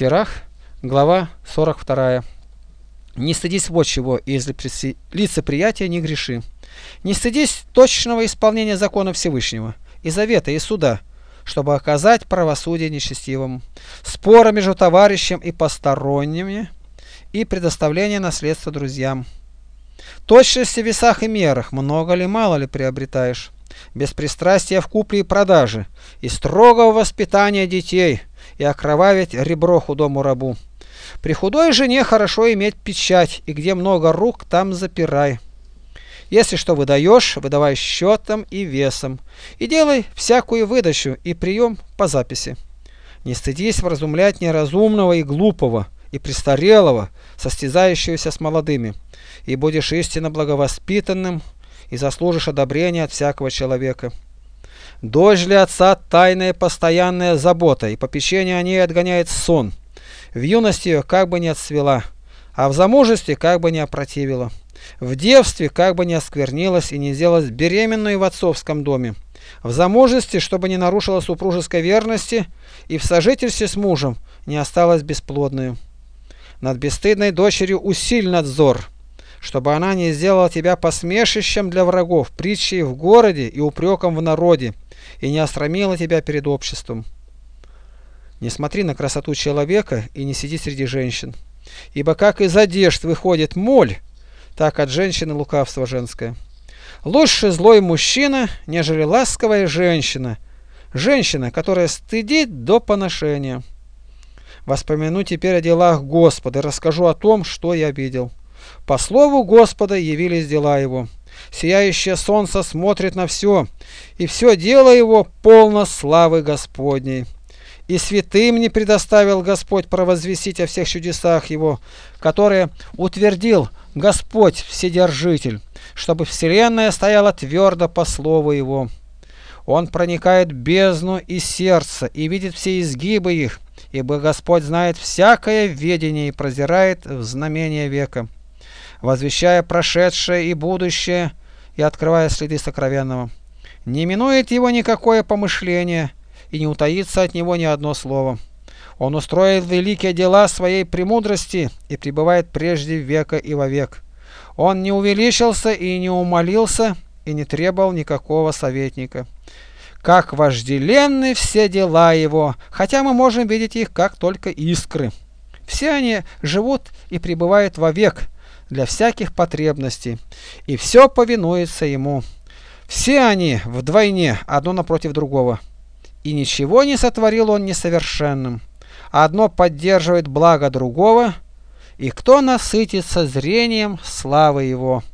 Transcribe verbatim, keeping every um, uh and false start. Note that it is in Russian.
Сирах, глава сорок вторая. Не стыдись вот чего, и из лицеприятия не греши. Не стыдись точного исполнения закона Всевышнего, и завета, и суда, чтобы оказать правосудие нечестивому, спора между товарищем и посторонними, и предоставление наследства друзьям. Точности в весах и мерах, много ли, мало ли приобретаешь, беспристрастия в купле и продаже, и строгого воспитания детей, и окровавить ребро худому рабу. При худой жене хорошо иметь печать, и где много рук, там запирай. Если что выдаешь, выдавай счетом и весом, и делай всякую выдачу и прием по записи. Не стыдись вразумлять неразумного и глупого, и престарелого, состязающегося с молодыми, и будешь истинно благовоспитанным, и заслужишь одобрения от всякого человека. Дочь для отца тайная постоянная забота, и попечение о ней отгоняет сон. В юности ее как бы не отцвела, а в замужестве как бы не опротивила. В девстве как бы не осквернилась и не сделалась беременной в отцовском доме. В замужестве, чтобы не нарушила супружеской верности, и в сожительстве с мужем не осталась бесплодной. Над бесстыдной дочерью усиль надзор, чтобы она не сделала тебя посмешищем для врагов, притчей в городе и упреком в народе, и не осрамила тебя перед обществом. Не смотри на красоту человека и не сиди среди женщин, ибо как из одежд выходит моль, так от женщины лукавство женское. Лучше злой мужчина, нежели ласковая женщина, женщина, которая стыдит до поношения. Воспомяну теперь о делах Господа и расскажу о том, что я видел. По слову Господа явились дела его. Сияющее солнце смотрит на все, и все дело его полно славы Господней. И святым не предоставил Господь провозвестить о всех чудесах его, которые утвердил Господь Вседержитель, чтобы вселенная стояла твердо по слову его. Он проникает в бездну и сердце и видит все изгибы их, ибо Господь знает всякое ведение и прозирает в знамения века, возвещая прошедшее и будущее и открывая следы сокровенного. Не минует его никакое помышление, и не утаится от него ни одно слово. Он устроил великие дела своей премудрости и пребывает прежде века и вовек. Он не увеличился и не умолился, и не требовал никакого советника. Как вожделенны все дела его, хотя мы можем видеть их как только искры. Все они живут и пребывают вовек для всяких потребностей, и все повинуется ему. Все они вдвойне, одно напротив другого. И ничего не сотворил он несовершенным. Одно поддерживает благо другого, и кто насытится зрением славы его.